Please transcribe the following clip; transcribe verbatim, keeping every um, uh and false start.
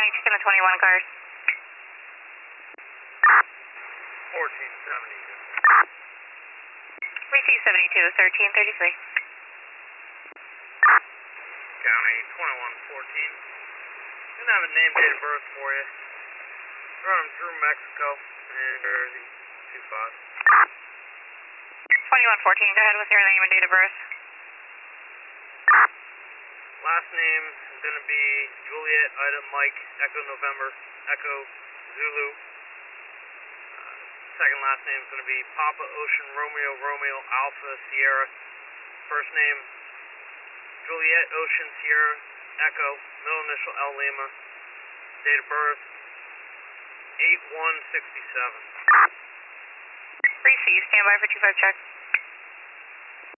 twenty-two and twenty-one cars. fourteen seventy-two. Receive seventy-two, thirteen thirty-three. County twenty-one fourteen. Gonna have a name, date of birth for you. Running through Mexico and Jersey, two five. twenty-one fourteen, go ahead with your name and date of birth. Last name is going to be Juliet, Ida, Mike, Echo, November, Echo, Zulu. Uh, second last name is going to be Papa, Ocean, Romeo, Romeo, Alpha, Sierra. First name, Juliet, Ocean, Sierra, Echo, middle initial L Lima. Date of birth, eight one sixty-seven. Receive, stand by for two five check.